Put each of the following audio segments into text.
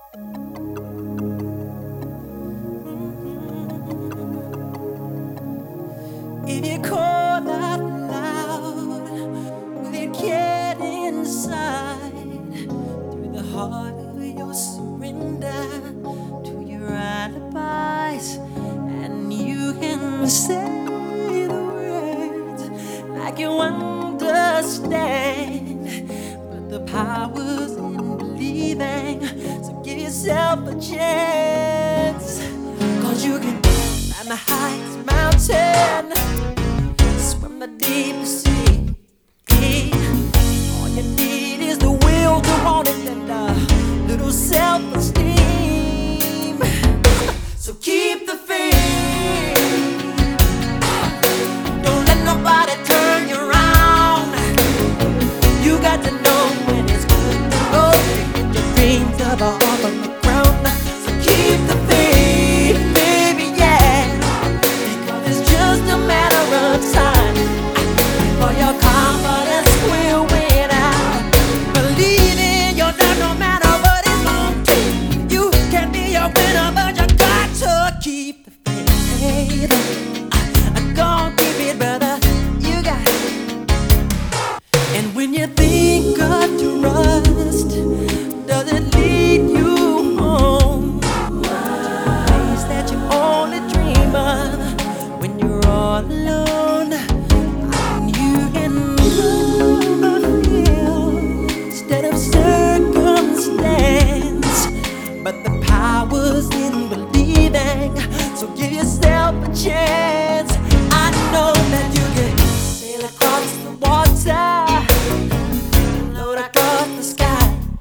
If you call out loud, will it get inside through the heart of your surrender to your alibis? And you can say the words like you understand, but the power's in believing. So give yourself a chance, 'cause you can climb the highest mountain, swim the deepest sea. All you need is the will to want it and a little self-esteem. So keep the faith. Don't let nobody turn you around. You got to know when it's good to go. Get your dreams up off of the ground. So keep the faith, baby, yeah. Because it's just a matter of time for your confidence will win out. Believe in yourself no matter what it's gonna take. You can be a winner, but you got to keep the faith. Gonna keep it, brother. You got it. And when you think of trust, does it lead you home to a place that you only dream of when you're all alone? And you can feel instead of circumstance, but the power's in believing. So give yourself a chance. I know that you can sail across the water, float across the sky.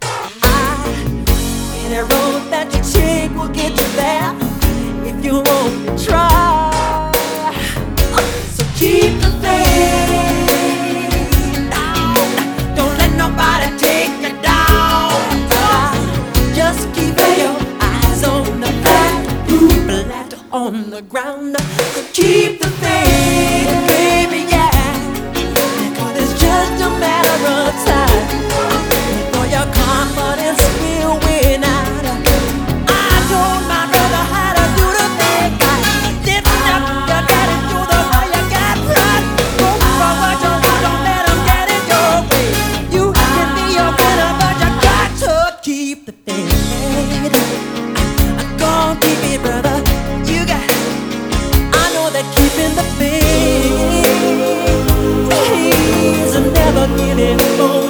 Any road that you take will get you there if you only try. So keep the faith. Don't let nobody take you down. Just keep your eyes on the path, flat on the ground. So keep the faith, baby, yeah. Because it's just a matter of time for your confidence will win out. I told my brother how to do the thing right. Lift up your head and do the way you got right. Go for what you want, don't let them get in your way. You can be a winner, but you got to keep the faith. I'm gonna keep it, brother. You got it. I know that keeping the faith is never giving up.